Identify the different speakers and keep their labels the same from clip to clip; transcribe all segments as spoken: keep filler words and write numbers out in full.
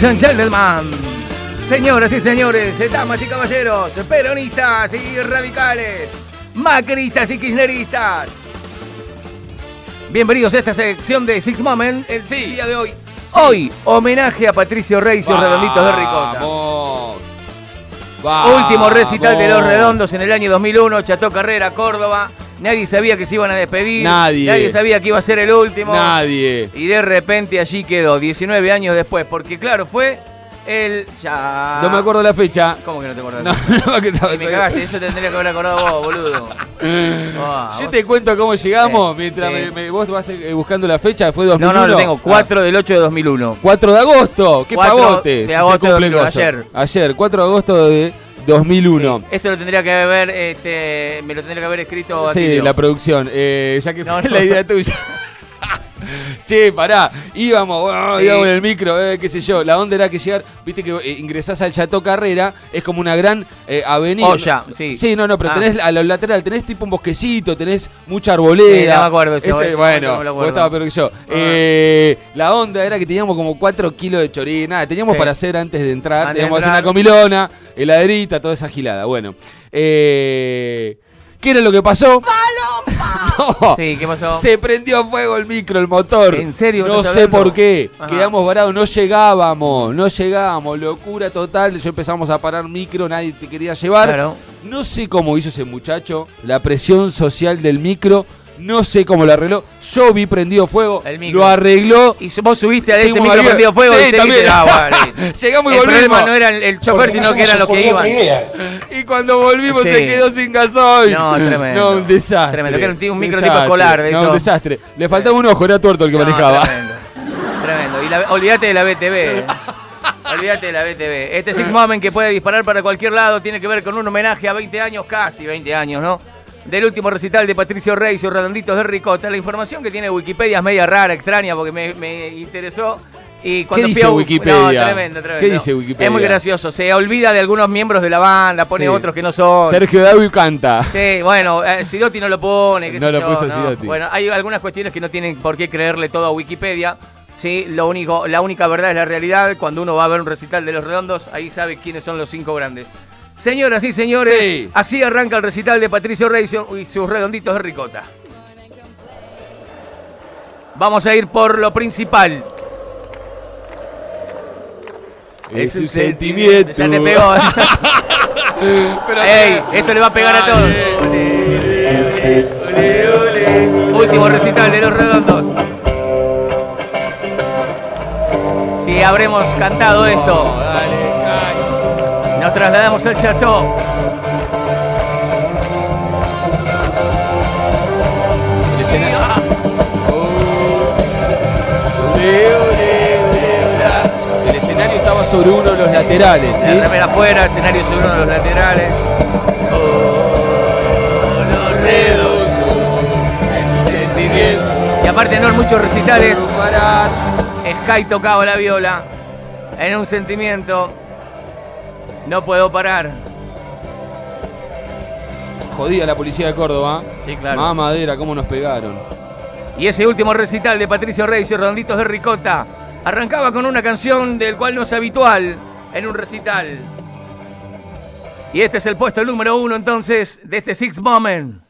Speaker 1: Ladies and gentlemen, señoras y señores, damas y caballeros, peronistas y radicales, macristas y kirchneristas, bienvenidos a esta sección de Six Moment el sí. día de hoy. Sí. Hoy, homenaje a Patricio Rey y sus redonditos de ricota.
Speaker 2: Vamos. Vamos.
Speaker 1: Último recital de Los Redondos en el año dos mil uno, Chateau Carrera, Córdoba. Nadie sabía que se iban a despedir.
Speaker 2: Nadie.
Speaker 1: Nadie sabía que iba a ser el último.
Speaker 2: Nadie.
Speaker 1: Y de repente allí quedó, diecinueve años después. Porque claro, fue el... ya.
Speaker 2: No me acuerdo la fecha.
Speaker 1: ¿Cómo que no te acordás?
Speaker 2: No, no, que estaba...
Speaker 1: Y me cagaste, eso tendría que haber acordado vos, boludo. Oh,
Speaker 2: Yo
Speaker 1: vos...
Speaker 2: te cuento cómo llegamos, sí, mientras
Speaker 1: sí.
Speaker 2: Me, me, vos vas eh, buscando la fecha, fue dos mil uno.
Speaker 1: No, no, lo tengo, cuatro ah. del ocho de dos mil uno.
Speaker 2: cuatro de agosto, qué pavote.
Speaker 1: de agosto de dos mil uno, ayer.
Speaker 2: Ayer, cuatro de agosto de dos mil uno.
Speaker 1: Sí, esto lo tendría que haber, este, me lo tendría que haber escrito aquí.
Speaker 2: Sí, la producción, eh, ya que
Speaker 1: no,
Speaker 2: fue
Speaker 1: no.
Speaker 2: la idea tuya. Che, pará, íbamos, bueno, sí. íbamos en el micro, eh, qué sé yo, la onda era que llegar, viste que eh, ingresás al Chateau Carrera, es como una gran eh, avenida.
Speaker 1: Olla, sí.
Speaker 2: Sí, no, no, pero
Speaker 1: ah.
Speaker 2: tenés a lo lateral, tenés tipo un bosquecito, tenés mucha arboleda.
Speaker 1: Sí, no me acuerdo eso.
Speaker 2: Ese,
Speaker 1: eso
Speaker 2: bueno,
Speaker 1: no
Speaker 2: vos estabas peor que yo. Ah. Eh, la onda era que teníamos como cuatro kilos de chorín, nada, teníamos sí. para hacer antes de entrar, antes teníamos que hacer una comilona, heladerita, toda esa gilada, bueno. Eh... ¿Qué era lo que pasó? No,
Speaker 1: sí, ¿qué pasó?
Speaker 2: Se prendió a fuego el micro, el motor.
Speaker 1: ¿En serio?
Speaker 2: No sé por qué. Ajá. Quedamos varados, no llegábamos, no llegábamos. Locura total. Yo empezamos a parar micro, nadie te quería llevar.
Speaker 1: Claro.
Speaker 2: No sé cómo hizo ese muchacho. La presión social del micro, no sé cómo lo arregló. Yo vi prendido fuego, lo arregló.
Speaker 1: Y vos subiste a ese micro avión. Prendido fuego
Speaker 2: sí,
Speaker 1: y seguiste. Ah, vale.
Speaker 2: Llegamos y
Speaker 1: el
Speaker 2: volvimos.
Speaker 1: El problema no era el, el chofer, sino que eran los que iban.
Speaker 2: Y cuando volvimos
Speaker 1: sí.
Speaker 2: se quedó sin gasoil.
Speaker 1: No, tremendo.
Speaker 2: No, un desastre.
Speaker 1: Tremendo, que era un, un micro
Speaker 2: desastre.
Speaker 1: tipo escolar. De
Speaker 2: no,
Speaker 1: eso.
Speaker 2: un desastre. Le faltaba un ojo, era tuerto el que
Speaker 1: no,
Speaker 2: manejaba.
Speaker 1: Tremendo. Tremendo. Y la, olvídate de la B T V. Olvídate de la B T V. Este Six Moment que puede disparar para cualquier lado tiene que ver con un homenaje a veinte años, casi veinte años, ¿no? Del último recital de Patricio Rey y sus redonditos de ricota. La información que tiene Wikipedia es media rara, extraña, porque me, me interesó. Y cuando
Speaker 2: ¿Qué dice
Speaker 1: a...
Speaker 2: Wikipedia?
Speaker 1: No, tremendo, tremendo.
Speaker 2: ¿Qué dice Wikipedia?
Speaker 1: Es muy gracioso. Se olvida de algunos miembros de la banda, pone
Speaker 2: sí.
Speaker 1: otros que no son.
Speaker 2: Sergio David canta.
Speaker 1: Sí, bueno, eh, Sidotti no lo pone. Qué
Speaker 2: no
Speaker 1: sé
Speaker 2: lo
Speaker 1: yo,
Speaker 2: puso
Speaker 1: no.
Speaker 2: Sidotti.
Speaker 1: Bueno, hay algunas cuestiones que no tienen por qué creerle todo a Wikipedia. Sí, lo único, la única verdad es la realidad. Cuando uno va a ver un recital de Los Redondos, ahí sabe quiénes son los cinco grandes. Señoras y señores, sí. así arranca el recital de Patricio Rey y sus redonditos de ricota. Vamos a ir por lo principal.
Speaker 2: Es un sentimiento.
Speaker 1: Ya te pegó. Pero, ¡ey! Esto le va a pegar a todos. Ole, ole, ole. Último recital de Los Redondos. Si habremos cantado esto.
Speaker 2: No, dale,
Speaker 1: nos trasladamos al Chateau.
Speaker 2: El escenario. El escenario estaba sobre uno de los laterales. ¿sí?
Speaker 1: La remera afuera, el escenario sobre uno de los laterales. Oh, los redondos. Y aparte no hay muchos recitales. Sky tocaba la viola. En un sentimiento. No puedo parar.
Speaker 2: Jodida la policía de Córdoba.
Speaker 1: Sí, claro.
Speaker 2: Mamadera, cómo nos pegaron.
Speaker 1: Y ese último recital de Patricio Rey y sus redonditos de ricota arrancaba con una canción del cual no es habitual en un recital. Y este es el puesto número uno entonces de este Six Moment.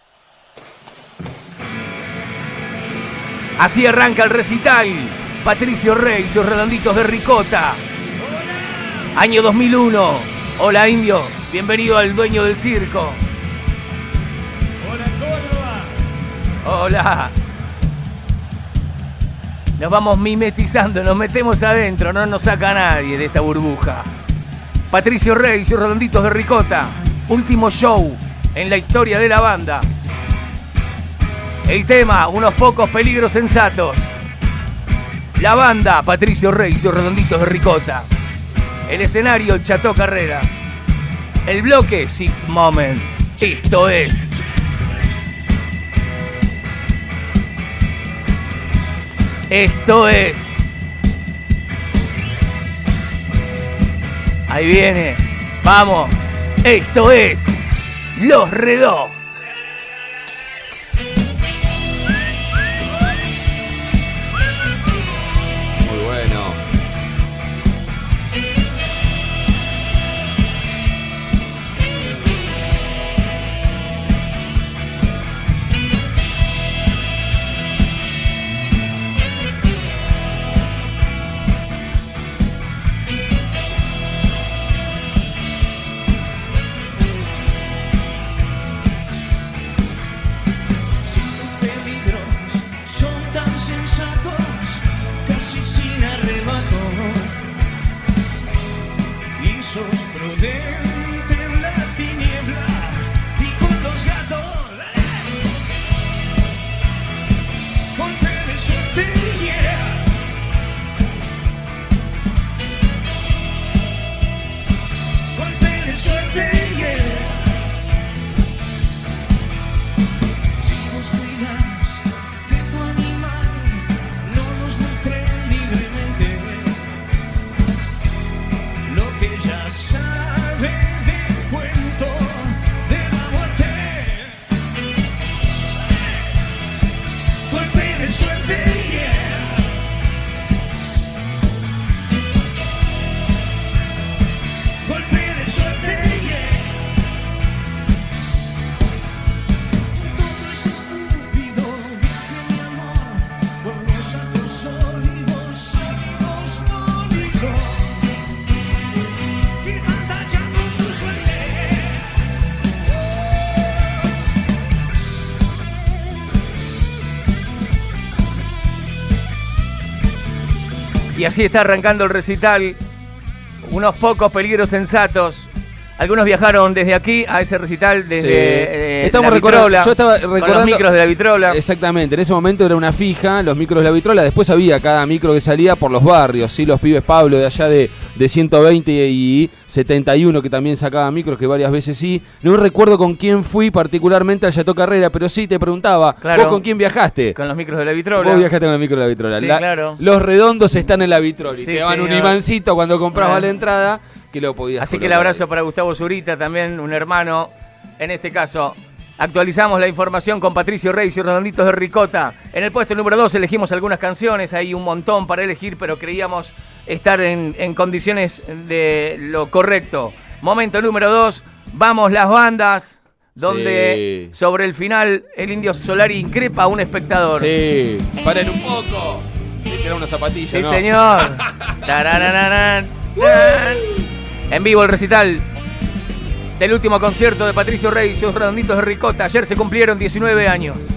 Speaker 1: Así arranca el recital. Patricio Rey y sus redonditos de ricota. Año dos mil uno. Hola, indio. Bienvenido al dueño del circo.
Speaker 3: Hola, Córdoba.
Speaker 1: Hola. Nos vamos mimetizando, nos metemos adentro, no nos saca nadie de esta burbuja. Patricio Rey y sus redonditos de ricota. Último show en la historia de la banda. El tema, unos pocos peligros sensatos. La banda, Patricio Rey y sus redonditos de ricota. El escenario, Chateau Carrera. El bloque, Six Moment. Esto es... Esto es... Ahí viene. Vamos. Esto es... Los Redó. Y así está arrancando el recital. Unos pocos peligros sensatos. Algunos viajaron desde aquí a ese recital desde
Speaker 2: sí.
Speaker 1: eh,
Speaker 2: Estamos
Speaker 1: la Vitrola,
Speaker 2: yo estaba recordando,
Speaker 1: con los micros de la Vitrola.
Speaker 2: Exactamente, en ese momento era una fija, los micros de la Vitrola. Después había cada micro que salía por los barrios, ¿sí? Los pibes Pablo de allá de, de ciento veinte y setenta y uno que también sacaba micros, que varias veces sí. No recuerdo con quién fui particularmente al Chateau Carrera, pero sí te preguntaba,
Speaker 1: claro.
Speaker 2: ¿vos con quién viajaste?
Speaker 1: Con los micros de la Vitrola.
Speaker 2: Vos viajaste con los micros de la Vitrola.
Speaker 1: Sí,
Speaker 2: la,
Speaker 1: claro.
Speaker 2: Los redondos están en la Vitrola y
Speaker 1: Sí,
Speaker 2: te daban
Speaker 1: señor.
Speaker 2: un imancito cuando comprabas
Speaker 1: Bueno.
Speaker 2: la entrada que lo podías
Speaker 1: Así
Speaker 2: colocar.
Speaker 1: que el abrazo para Gustavo Zurita, también un hermano. En este caso, actualizamos la información con Patricio Reyes y Redonditos de Ricota. En el puesto número dos elegimos algunas canciones, hay un montón para elegir, pero creíamos estar en, en condiciones de lo correcto. Momento número dos, vamos las bandas, donde
Speaker 2: sí.
Speaker 1: sobre el final el Indio Solari increpa a un espectador.
Speaker 2: Sí, paren un poco. Le tira una zapatilla,
Speaker 1: Sí,
Speaker 2: ¿no?
Speaker 1: señor. Tararararán, tarán. En vivo el recital del último concierto de Patricio Reyes y sus Redonditos de Ricota. Ayer se cumplieron diecinueve años.